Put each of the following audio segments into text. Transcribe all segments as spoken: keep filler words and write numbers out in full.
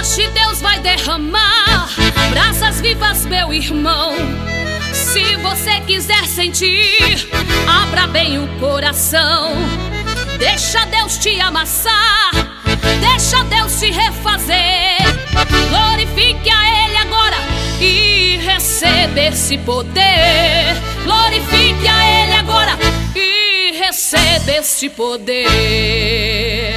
Hoje Deus vai derramar brasas vivas, meu irmão. Se você quiser sentir, abra bem o coração. Deixa Deus te amassar, deixa Deus te refazer. Glorifique a Ele agora e receba esse poder. Glorifique a Ele agora e receba esse poder.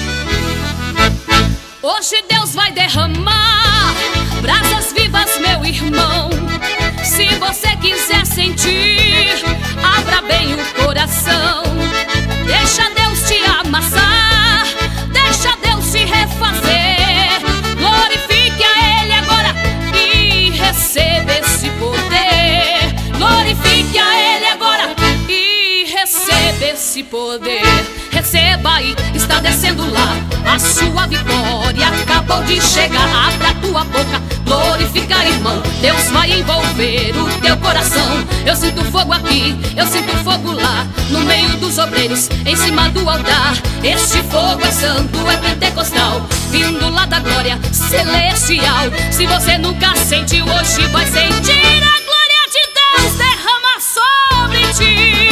Hoje Deus vai derramar brasas vivas, meu irmão. Se você quiser sentir, abra bem o coração. Deixa Deus te amassar, deixa Deus te refazer. Glorifique a Ele agora e receba esse poder. Glorifique a Ele agora e receba esse poder. Receba aí, está descendo lá a sua vitória. Acabou de chegar, abra a tua boca. Glorifica, irmão, Deus vai envolver o teu coração. Eu sinto fogo aqui, eu sinto fogo lá, no meio dos obreiros, em cima do altar. Este fogo é santo, é pentecostal, vindo lá da glória celestial. Se você nunca sentiu, hoje vai sentir. A glória de Deus derrama sobre ti.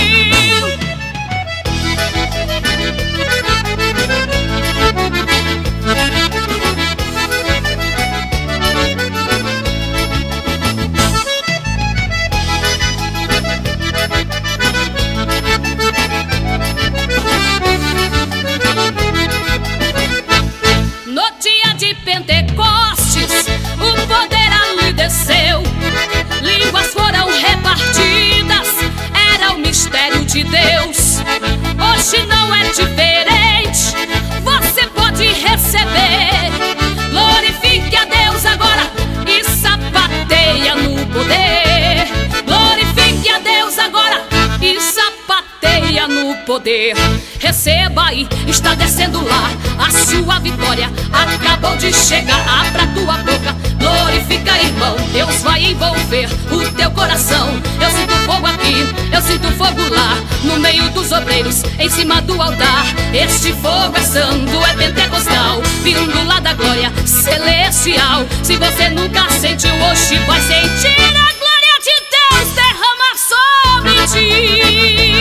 No dia de Pentecostes, o poder ali desceu. Línguas foram repartidas, era o mistério de Deus. Hoje não é diferente, você pode receber. Glorifique a Deus agora e sapateia no poder. Glorifique a Deus agora e sapateia no poder. Receba aí, está descendo lá a sua vitória. Acabou de chegar, abra tua boca. Glorifica, irmão, Deus vai envolver o teu coração. Eu sinto fogo aqui, eu sinto fogo lá, no meio dos obreiros, em cima do altar. Este fogo é santo, é pentecostal, vindo lá da glória celestial. Se você nunca sentiu, hoje vai sentir. A glória de Deus derrama sobre ti.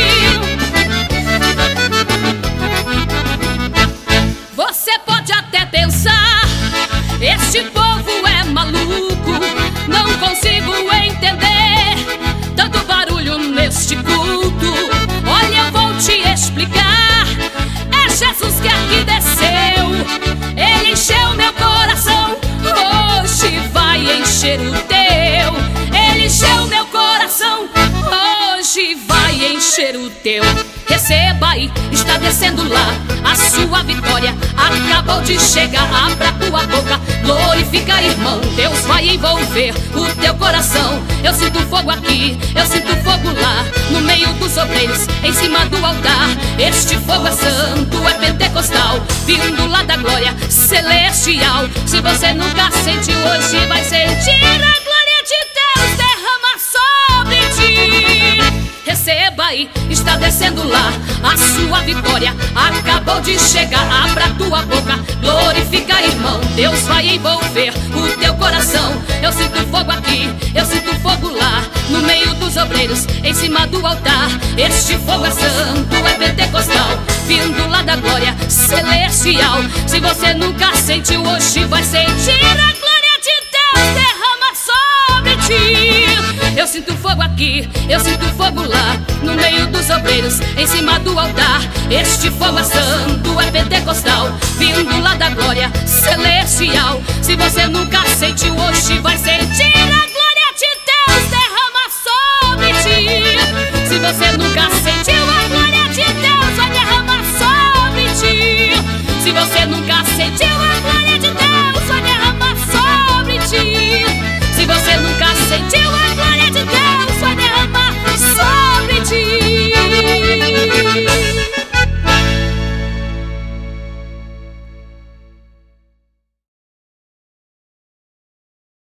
Você pode até pensar, este povo é maluco, não consigo entender tanto barulho neste culto. Olha, eu vou te explicar. É Jesus que aqui desceu, Ele encheu meu coração, hoje vai encher o teu. Ele encheu meu coração, hoje vai encher o teu. Receba aí, está descendo lá a sua vitória. Acabou de chegar, abra a tua boca. Glorifica, irmão, Deus vai envolver o teu coração. Eu sinto fogo aqui, eu sinto fogo lá, no meio dos obreiros, em cima do altar. Este fogo é santo, é pentecostal, vindo lá da glória celestial. Se você nunca sentiu, hoje vai sentir. A glória de Deus derrama sobre ti. Receba aí, está descendo lá a sua vitória. Acabou de chegar, abra a tua boca. Glorifica, irmão, Deus vai envolver o teu coração. Eu sinto fogo aqui, eu sinto fogo lá, no meio dos obreiros, em cima do altar. Este fogo é santo, é pentecostal, vindo lá da glória celestial. Se você nunca sentiu, hoje vai sentir. A glória de Deus derrama sobre ti. Eu sinto fogo aqui, eu sinto fogo lá, no meio dos obreiros, em cima do altar. Este fogo é santo, é pentecostal, vindo lá da glória celestial. Se você nunca sentiu, hoje vai sentir. A glória de Deus derrama sobre ti. Se você nunca